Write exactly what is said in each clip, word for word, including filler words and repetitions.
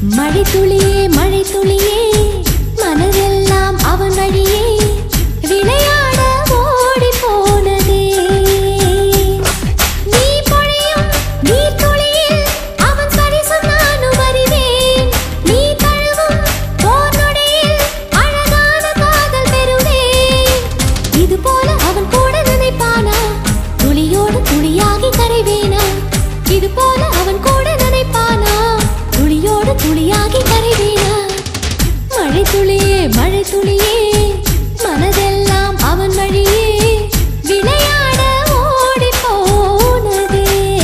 மழை துளியே மழை துளியே மனதெல்லாம் அவன் வழியே விளையாட ஓடி போனதே. நீ பொழியும் நீர் துளியில் அவன் சரிசம் நானும் அறிவேன். நீ தழுவும் போர் நொடியில் அழகான காதல் பெறுவேன். இது போல அவன் கூட நினைப்பானா? துளியோடு துளியாகி கரைவேனா? இது போல அவன் கூட நினைப்பானா? துளியோடு துளியாகி கரைவேனா? மழை துளியே மழை துளியே மனதெல்லாம் அவன் வழியே விளையாட ஓடி போனதே.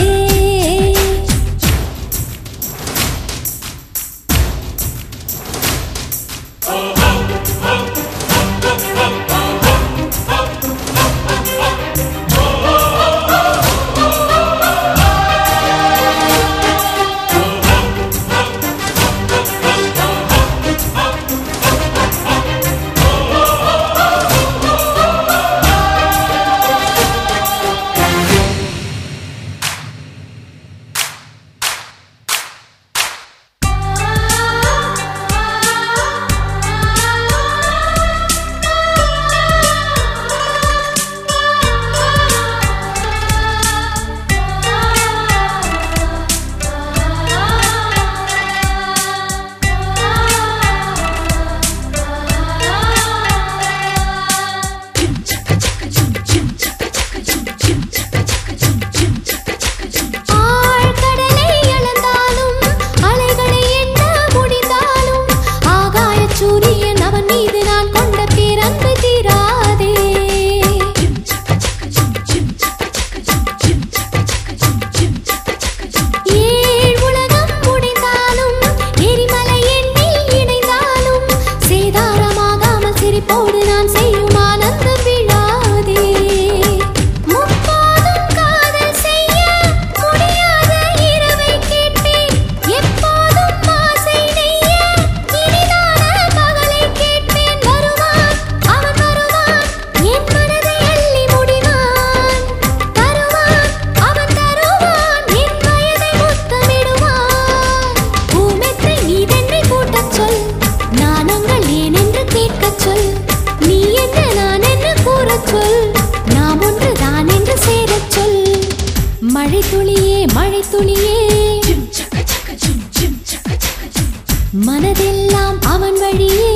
மழை துளியே மழை துளியே மனதெல்லாம் அவன் வழியே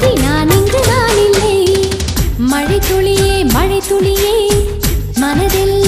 மழை துளியே மழை துளியே மனதில்